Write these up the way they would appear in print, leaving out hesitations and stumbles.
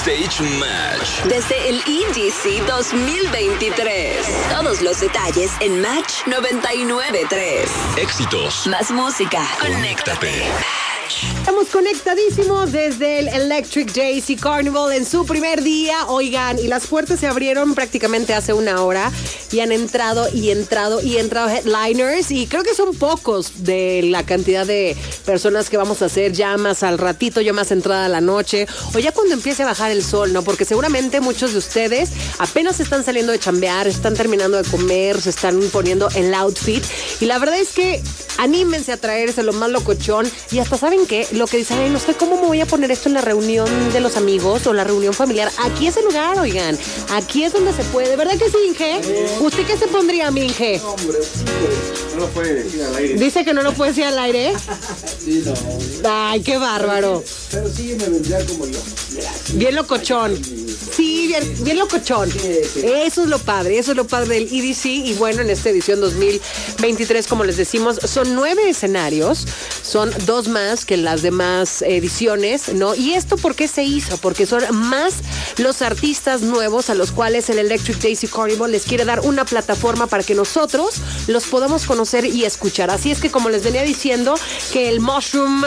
Stage Match. Desde el EDC 2023. Todos los detalles en Match 99.3. Éxitos. Más música. Conéctate. Estamos conectadísimos desde el Electric Daisy Carnival en su primer día. Oigan, y las puertas se abrieron prácticamente hace una hora y han entrado headliners, y creo que son pocos de la cantidad de personas que vamos a hacer ya más al ratito, ya más entrada la noche, o ya cuando empiece a bajar el sol, ¿no? Porque seguramente muchos de ustedes apenas están saliendo de chambear, están terminando de comer, se están poniendo el outfit, y la verdad es que anímense a traerse lo más locochón. Y hasta, ¿saben qué? Lo que dicen, no sé cómo me voy a poner esto en la reunión de los amigos o la reunión familiar. Aquí es el lugar, oigan. Aquí es donde se puede. ¿Verdad que sí, Inge? ¿Usted qué se pondría, mi Inge? No, hombre, sí, no lo puede decir al aire. ¿Dice que no lo puede decir al aire? Sí, no. Ay, qué bárbaro. Pero sí me vendría como yo. Bien locochón. Sí, bien locochón. Eso es lo padre del EDC. Y bueno, en esta edición 2023, como les decimos, son 9 escenarios. Son 2 más que las demás ediciones, ¿no? ¿Y esto por qué se hizo? Porque son más los artistas nuevos a los cuales el Electric Daisy Carnival les quiere dar una plataforma para que nosotros los podamos conocer y escuchar. Así es que, como les venía diciendo, que el Mushroom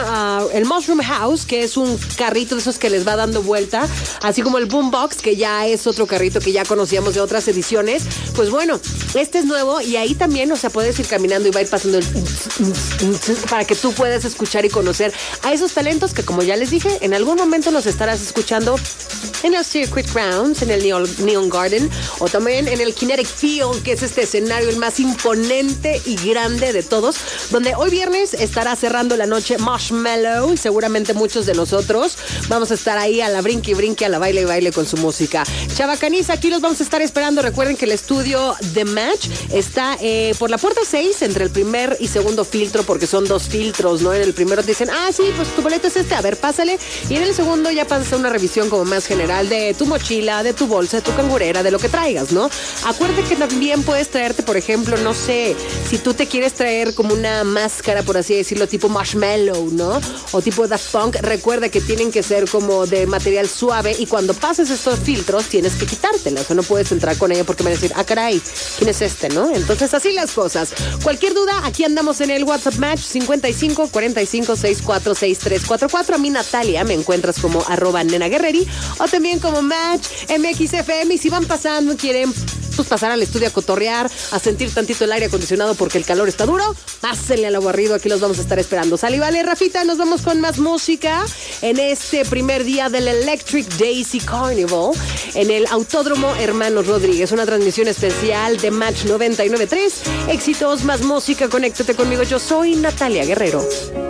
House, que es un carrito de esos que les va dando vuelta, así como el Boombox, que ya es otro carrito que ya conocíamos de otras ediciones, pues bueno, este es nuevo, y ahí también, o sea, puedes ir caminando y va a ir pasando para que tú puedas escuchar y conocer a esos talentos que, como ya les dije, en algún momento los estarás escuchando en el Circuit Grounds, en el Neon Garden, o también en el Kinetic Field, que es este escenario el más imponente y grande de todos, donde hoy viernes estará cerrando la noche Marshmello, y seguramente muchos de nosotros vamos a estar ahí a la brinque y brinque, a la baile y baile con su música. Chavacaniza, aquí los vamos a estar esperando. Recuerden que el estudio The Match está por la puerta 6, entre el primer y segundo filtro, porque son 2 filtros, ¿no? En el primero te dicen, sí, pues tu boleto es este, a ver, pásale. Y en el segundo ya pasas a una revisión como más general de tu mochila, de tu bolsa, de tu cangurera, de lo que traigas, ¿no? Acuérdate que también puedes traerte, por ejemplo, no sé, si tú te quieres traer como una máscara, por así decirlo, tipo Marshmello, ¿no? O tipo Daft Punk, recuerda que tienen que ser como de material suave, y cuando pases estos filtros tienes que quitártela, o sea, no puedes entrar con ella porque me van a decir, caray, ¿quién es este, no? Entonces, así las cosas. Cualquier duda, aquí andamos en el WhatsApp Match 55 45 64 6344. A mí, Natalia, me encuentras como @nenaguerreri, o también como Match MXFM. Y si van pasando y quieren pues pasar al estudio a cotorrear, a sentir tantito el aire acondicionado porque el calor está duro, pásenle al aguarrido, aquí los vamos a estar esperando. Sale y vale, Rafita, nos vamos con más música en este primer día del Electric Daisy Carnival en el Autódromo Hermanos Rodríguez, una transmisión especial de Match 99.3. Éxitos, más música, conéctate conmigo, yo soy Natalia Guerrero.